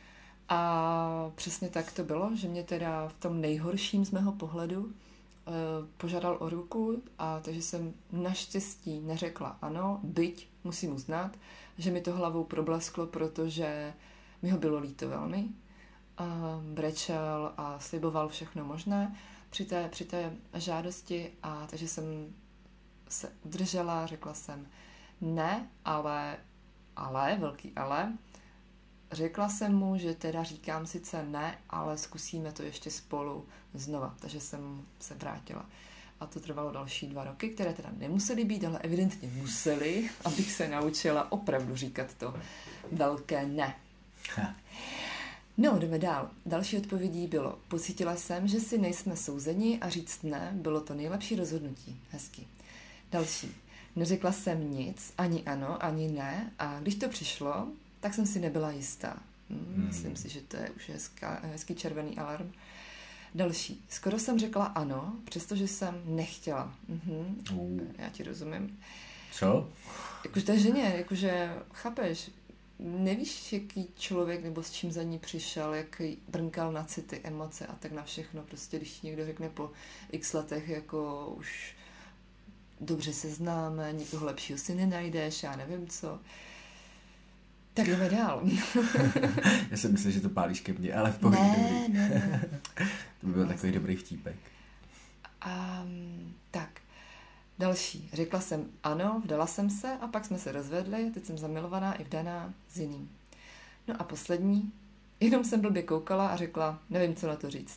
A přesně tak to bylo, že mě teda v tom nejhorším z mého pohledu e, požádal o ruku, a takže jsem naštěstí neřekla ano, byť musím uznat, že mi to hlavou problesklo, protože mi ho bylo líto velmi. A brečel a sliboval všechno možné při té, při té žádosti, a takže jsem se udržela, řekla jsem ne, ale, ale, velký ale, řekla jsem mu, že teda říkám sice ne, ale zkusíme to ještě spolu znova, takže jsem se vrátila. A to trvalo další dva roky, které teda nemusely být, ale evidentně musely, abych se naučila opravdu říkat to velké ne. Ha. No, jdeme dál. Další odpovědí bylo, pocítila jsem, že si nejsme souzeni a říct ne, bylo to nejlepší rozhodnutí. Hezky. Další. Neřekla jsem nic, ani ano, ani ne, a když to přišlo, tak jsem si nebyla jistá. Hmm, myslím hmm. si, že to je už hezká, hezký červený alarm. Další. Skoro jsem řekla ano, přestože jsem nechtěla. Mhm. Uh. Já ti rozumím. Co? Jakože té ženě, jakože, chápeš, nevíš, jaký člověk nebo s čím za ní přišel, jak brnkal na city, emoce a tak na všechno. Prostě když ti někdo řekne po x letech, jako už dobře se známe, nikoho lepšího si nenajdeš, já nevím co. Tak jdeme dál. Já jsem myslel, že to pálíš ke mně, ale v pohodě. Ne, ne, ne. To by byl vlastně takový dobrý vtípek. Um, tak, další. Řekla jsem ano, vdala jsem se a pak jsme se rozvedli, teď jsem zamilovaná i vdaná s jiným. No a poslední, jenom jsem blbě koukala a řekla, nevím, co na to říct.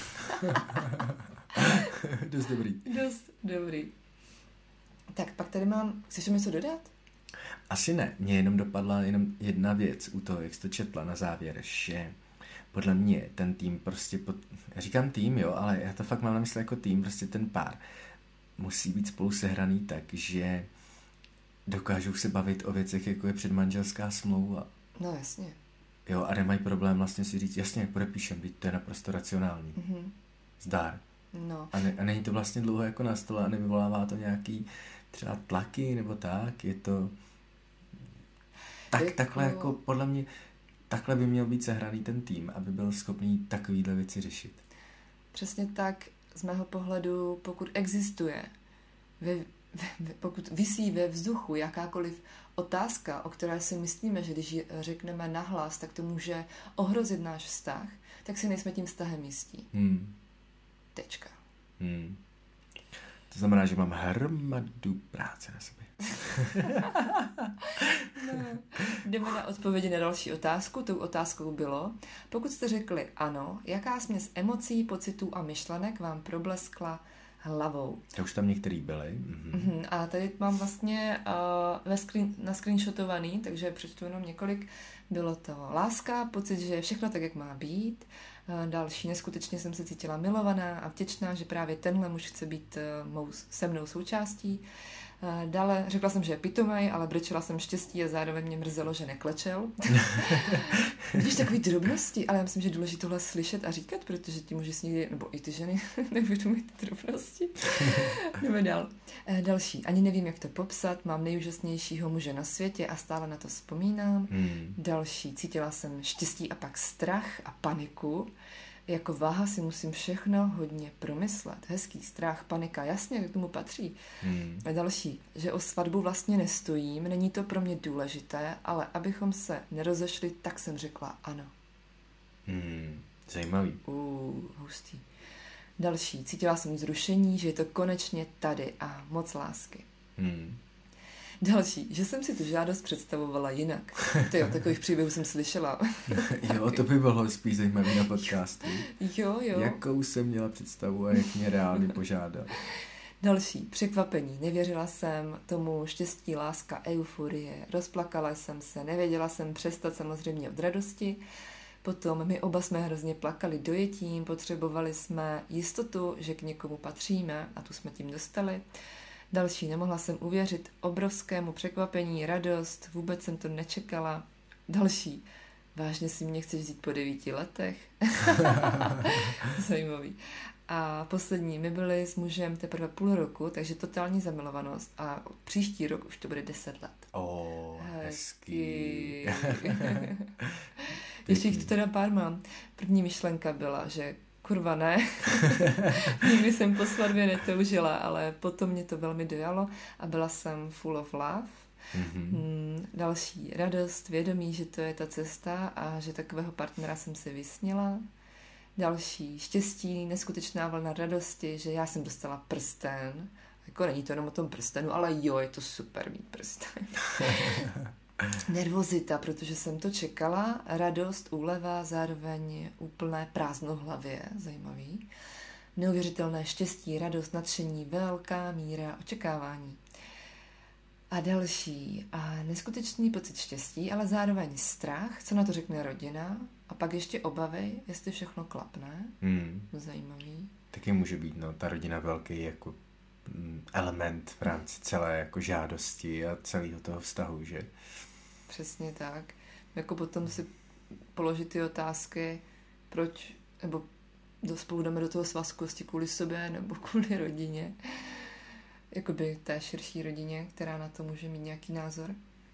Dost dobrý. Dost dobrý. Tak, pak tady mám, chceš mi něco dodat? Asi ne, mě jenom dopadla jenom jedna věc u toho, jak jsi to četla na závěr, že podle mě ten tým prostě, pod... já říkám tým, jo, ale já to fakt mám na mysli jako tým, prostě ten pár musí být spolu sehraný tak, že dokážou se bavit o věcech, jako je předmanželská smlouva. No jasně. Jo, a nemají problém vlastně si říct, jasně, jak podepíšem, teď to je naprosto racionální. Mm-hmm. Zdár. No. A, ne, a není to vlastně dlouho jako na stole a nevyvolává to nějaký třeba tlaky nebo tak, je to tak, jako... takhle jako podle mě takhle by měl být sehraný ten tým, aby byl schopný takovýhle věci řešit. Přesně tak, z mého pohledu, pokud existuje, ve, ve, pokud visí ve vzduchu jakákoliv otázka, o které si myslíme, že když ji řekneme nahlas, tak to může ohrozit náš vztah, tak si nejsme tím vztahem jistí. Hmm. Tečka. Hmm. To znamená, že mám hromadu práce na sobě. No. Jdeme na odpovědi na další otázku. Tou otázkou bylo, pokud jste řekli ano, jaká směs emocí, pocitů a myšlenek vám probleskla hlavou? To už tam některý byly. Mhm. Mm-hmm. A tady mám vlastně uh, ve screen, nascreenshotovaný, takže přečtu jenom několik. Bylo to láska, pocit, že je všechno tak, jak má být. Uh, další, neskutečně jsem se cítila milovaná a vděčná, že právě tenhle muž chce být uh, mou, se mnou součástí. Dále řekla jsem, že je pitomej, ale brečela jsem štěstí a zároveň mě mrzelo, že neklečel. Vidíš takový drobnosti, ale já myslím, že je důležité tohle slyšet a říkat, protože ti muži si někdy, nebo i ty ženy, neuvědomují ty drobnosti. Jdeme dál. Další. Ani nevím, jak to popsat. Mám nejúžasnějšího muže na světě a stále na to vzpomínám. Hmm. Další. Cítila jsem štěstí a pak strach a paniku. Jako váha si musím všechno hodně promyslet. Hezký strach, panika, jasně, k tomu patří. Hmm. A další, že o svatbu vlastně nestojím, není to pro mě důležité, ale abychom se nerozešli, tak jsem řekla ano. Hmm. Zajímavý. Uh, hustý. Další, cítila jsem zrušení, že je to konečně tady a moc lásky. Hmm. Další, že jsem si tu žádost představovala jinak. Tyjo, takových příběhů jsem slyšela. Jo, to by bylo spíš zajímavé na podcastu. Jo, jo. Jakou jsem měla představu a jak mě reálně požádal. Další, překvapení. Nevěřila jsem tomu štěstí, láska, euforie. Rozplakala jsem se, nevěděla jsem přestat samozřejmě od radosti. Potom my oba jsme hrozně plakali dojetím, potřebovali jsme jistotu, že k někomu patříme a tu jsme tím dostali. Další, nemohla jsem uvěřit obrovskému překvapení, radost, vůbec jsem to nečekala. Další, vážně si mě chceš vzít po devíti letech? Zajímavý. A poslední, my byli s mužem teprve půl roku, takže totální zamilovanost a příští rok už to bude deset let. O, hezký. Ještě jich to teda pár mám. První myšlenka byla, že kurva ne, nikdy jsem po svatbě netoužila, ale potom mě to velmi dojalo a byla jsem full of love. Mm-hmm. Hmm, další radost, vědomí, že to je ta cesta a že takového partnera jsem si vysnila. Další štěstí, neskutečná vlna radosti, že já jsem dostala prsten. Jako není to jenom o tom prstenu, ale jo, je to super mít prsten. Nervozita, protože jsem to čekala, radost, úleva, zároveň úplné prázdno v hlavě, zajímavý. Neuvěřitelné štěstí, radost, nadšení, velká míra očekávání. A další, a neskutečný pocit štěstí, ale zároveň strach, co na to řekne rodina, a pak ještě obavy, jestli všechno klapne. Hmm. Zajímavý. Taky může být, no, ta rodina velký jako element v rámci celé jako žádosti a celého toho vztahu, že? Přesně tak. Jako potom si položit ty otázky, proč, nebo spolu jdeme do toho svazku kvůli sobě nebo kvůli rodině. Jakoby té širší rodině, která na to může mít nějaký názor.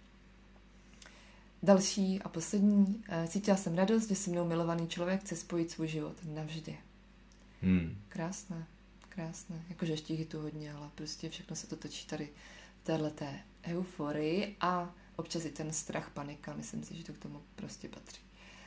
Další a poslední. Cítila jsem radost, že se mnou milovaný člověk chce spojit svůj život navždy. Hmm. Krásné, krásné. Jakože ještě jich je tu hodně, ale prostě všechno se to točí tady v téhleté euforii a občas i ten strach, panika, myslím si, že to k tomu prostě patří.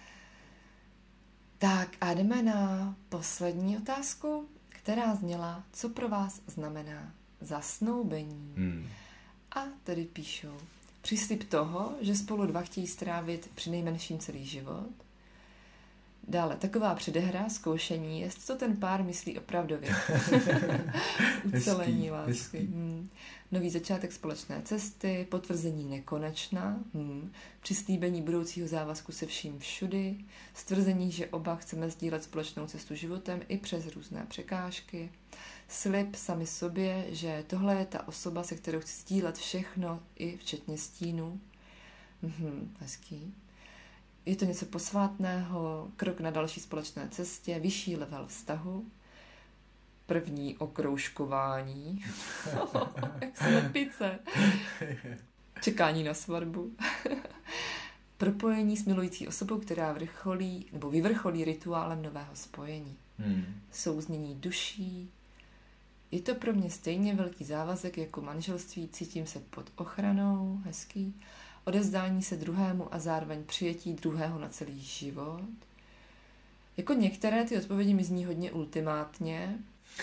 Tak a jdeme na poslední otázku, která zněla, co pro vás znamená zasnoubení. Hmm. A tady píšou, příslib toho, že spolu dva chtějí strávit přinejmenším celý život. Dále, taková předehra, zkoušení, jestli to ten pár myslí opravdově. Ucelení lásky. Hmm. Nový začátek společné cesty, potvrzení nekonečna, hmm. přislíbení budoucího závazku se vším všudy, stvrzení, že oba chceme sdílet společnou cestu životem i přes různé překážky, slib sami sobě, že tohle je ta osoba, se kterou chci sdílet všechno, i včetně stínu. Hmm, hezký. Je to něco posvátného, krok na další společné cestě, vyšší level vztahu, první okroužkování, jak se na pice, čekání na svatbu, propojení s milující osobou, která vrcholí, nebo vyvrcholí rituálem nového spojení, hmm. souznění duší. Je to pro mě stejně velký závazek jako manželství, cítím se pod ochranou, hezký, odevzdání se druhému a zároveň přijetí druhého na celý život. Jako některé ty odpovědi mi zní hodně ultimátně.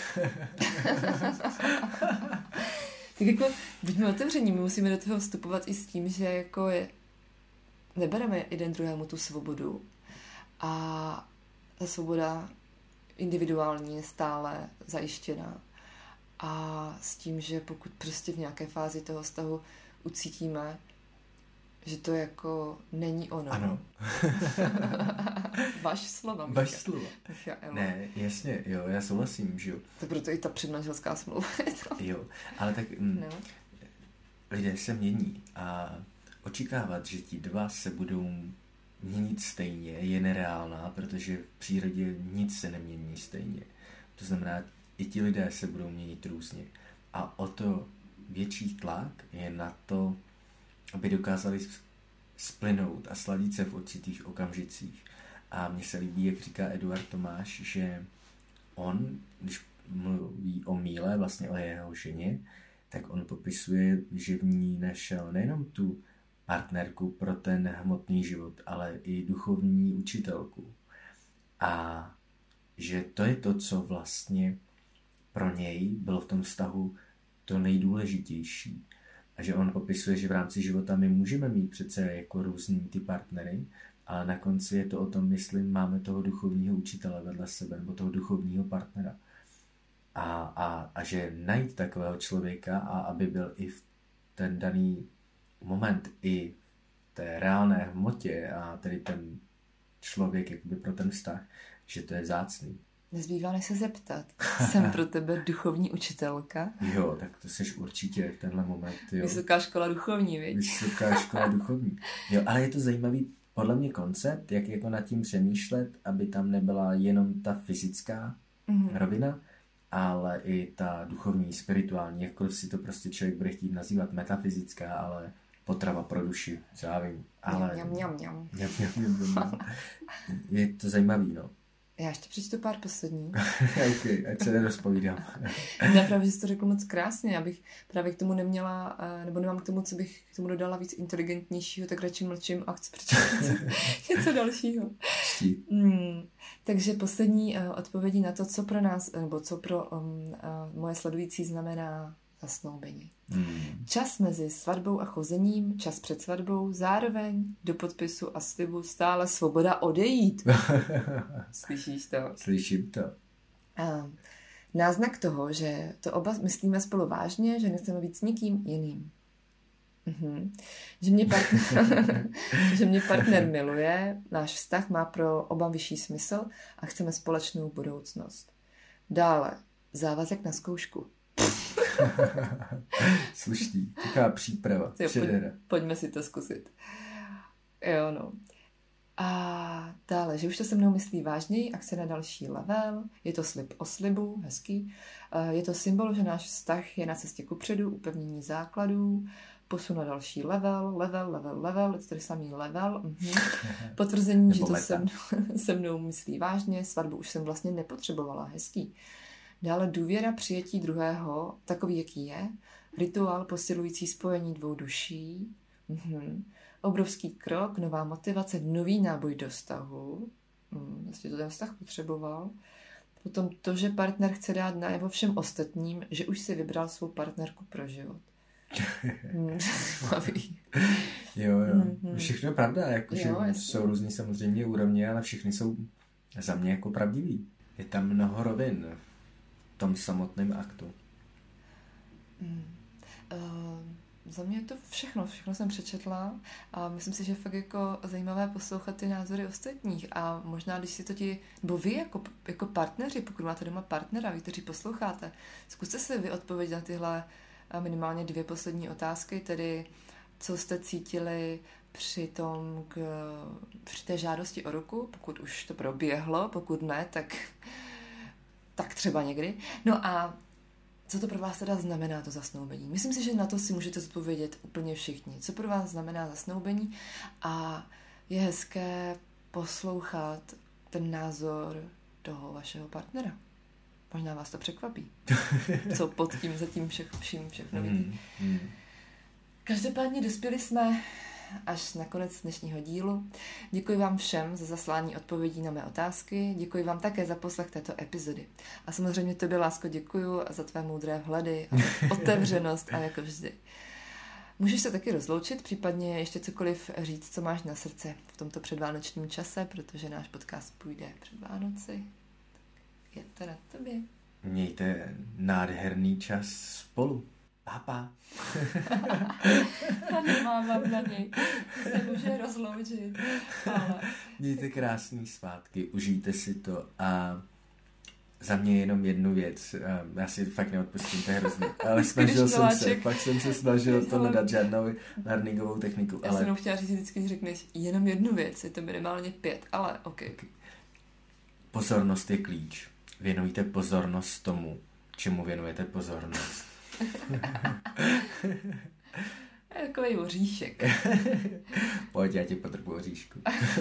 Tak jako, buďme otevření, my musíme do toho vstupovat i s tím, že jako je, nebereme jeden druhému tu svobodu a ta svoboda individuální je stále zajištěná. A s tím, že pokud prostě v nějaké fázi toho vztahu ucítíme, že to jako není ono. Ano. Vaš slova. Vaš slova. Michaela. Ne, jasně, jo, já souhlasím, že jo. Tak proto i ta předmanželská smlouva. Jo, ale tak m, no. lidé se mění a očekávat, že ti dva se budou měnit stejně, je nereálná, protože v přírodě nic se nemění stejně. To znamená, i ti lidé se budou měnit různě. A o to větší tlak je na to, aby dokázali splynout a sladit se v určitých okamžicích. A mně se líbí, jak říká Eduard Tomáš, že on, když mluví o Míle, vlastně o jeho ženě, tak on popisuje, že v ní našel nejenom tu partnerku pro ten hmotný život, ale i duchovní učitelku. A že to je to, co vlastně pro něj bylo v tom vztahu to nejdůležitější. A že on popisuje, že v rámci života my můžeme mít přece jako různý ty partnery, ale na konci je to o tom, jestli máme toho duchovního učitele vedle sebe, nebo toho duchovního partnera. A, a, a že najít takového člověka a aby byl i v ten daný moment i v té reálné hmotě a tedy ten člověk jakoby pro ten vztah, že to je vzácný. Nezbývá než se zeptat. Jsem pro tebe duchovní učitelka? Jo, tak to seš určitě v tenhle moment. Jo. Vysoká škola duchovní, viď? Vysoká škola duchovní. Jo, ale je to zajímavý podle mě koncept, jak jako nad tím přemýšlet, aby tam nebyla jenom ta fyzická mm-hmm. rovina, ale i ta duchovní, spirituální, jakkoliv si to prostě člověk bude chtít nazývat metafyzická, ale potrava pro duši, co já vím. Ale... Mňam, mňam, mňam. Mňam, mňam, mňam, mňam. Je to zajímavý, no. Já ještě přečtu pár poslední. Ok, ať se nerozpovídám. Ne, právě, že jsi to řekl moc krásně. Já bych právě k tomu neměla, nebo nemám k tomu, co bych k tomu dodala víc inteligentnějšího, tak radši mlčím a chci přečíst něco, něco dalšího. Hmm, takže poslední uh, odpovědí na to, co pro nás, nebo co pro um, uh, moje sledující znamená zasnoubení. Hmm. Čas mezi svatbou a chozením, čas před svatbou, zároveň do podpisu a slibu stále svoboda odejít. Slyšíš to? Slyším to. A náznak toho, že to oba myslíme spolu vážně, že nechceme být s nikým jiným. Mhm. Že, mě partner, že mě partner miluje, náš vztah má pro oba vyšší smysl a chceme společnou budoucnost. Dále, závazek na zkoušku. Slušný, taková příprava. Jo, pojď, pojďme si to zkusit. Jo, no. A dále, že už to se mnou myslí vážněji a chce na další level. Je to slib o slibu, hezký. Je to symbol, že náš vztah je na cestě kupředu, upevnění základů, posun na další level, level, level, level, je to tady samý level. Mhm. Potvrzení, že to se mnou, se mnou myslí vážně, svatbu už jsem vlastně nepotřebovala, hezký. Dále důvěra přijetí druhého, takový, jaký je. Rituál posilující spojení dvou duší. Mhm. Obrovský krok, nová motivace, nový náboj do vztahu. Hmm, vlastně to ten vztah potřeboval. Potom to, že partner chce dát najevo všem ostatním, že už si vybral svou partnerku pro život. Hmm. jo, jo. Mm-hmm. Všechno je pravda, jakože jsou různý samozřejmě úrovně, ale všechny jsou za mě jako pravdivý. Je tam mnoho rovin v tom samotném aktu. Hmm. Uh... Za mě je to všechno, všechno jsem přečetla a myslím si, že je fakt jako zajímavé poslouchat ty názory ostatních a možná, když si to ti, nebo vy jako, jako partneři, pokud máte doma partnera, vy, kteří posloucháte, zkuste si vy odpovědět na tyhle minimálně dvě poslední otázky, tedy co jste cítili při tom, k, při té žádosti o ruku, pokud už to proběhlo, pokud ne, tak, tak třeba někdy. No a co to pro vás teda znamená to zasnoubení? Myslím si, že na to si můžete zodpovědět úplně všichni. Co pro vás znamená zasnoubení? A je hezké poslouchat ten názor toho vašeho partnera. Možná vás to překvapí. Co pod tím, za tím všech, vším všechno vidí. Mm, mm. Každopádně dospěli jsme až na konec dnešního dílu. Děkuji vám všem za zaslání odpovědí na mé otázky. Děkuji vám také za poslech této epizody. A samozřejmě tobě, lásko, děkuji za tvé moudré vhledy a otevřenost a jako vždy. Můžeš se taky rozloučit, případně ještě cokoliv říct, co máš na srdce v tomto předvánočním čase, protože náš podcast půjde před Vánoci. Je to na tobě. Mějte nádherný čas spolu. Papa. Já nemám vám na něj. Se může rozloučit. Ale... Mějte krásný svátky, užijte si to a za mě jenom jednu věc. Já si fakt neodpustím, to je hrozný. Ale snažil jsem se, fakt jsem se snažil to nedat žádnou learningovou techniku. Já ale... jsem jenom chtěla říct, vždycky, když řekneš jenom jednu věc, je to minimálně pět, ale ok. okay. Pozornost je klíč. Věnujte pozornost tomu, čemu věnujete pozornost. Je takový oříšek. Pojď, já tě potřebuji oříšku.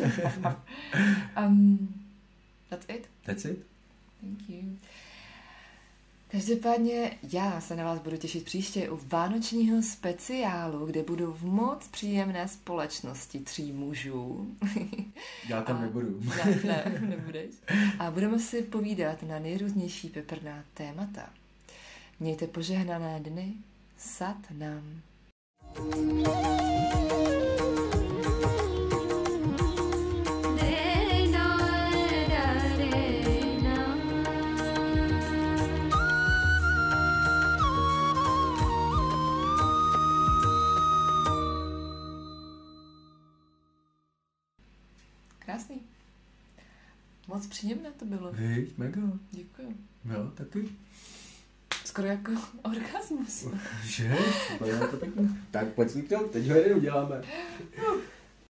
um, that's it. That's it. Thank you. Každopádně já se na vás budu těšit příště u vánočního speciálu, kde budu v moc příjemné společnosti tří mužů. Já tam A... nebudu. Ne, ne, nebudeš. A budeme si povídat na nejrůznější peprná témata. Mějte požehnané dny, sat nám. Krásný. Moc příjemné to bylo. Víš, mega. Děkuju. Jo, taky. Skoro jako orgasmus. Že? To je to pěkný. Tak pojď s ním, teď ho jeden uděláme.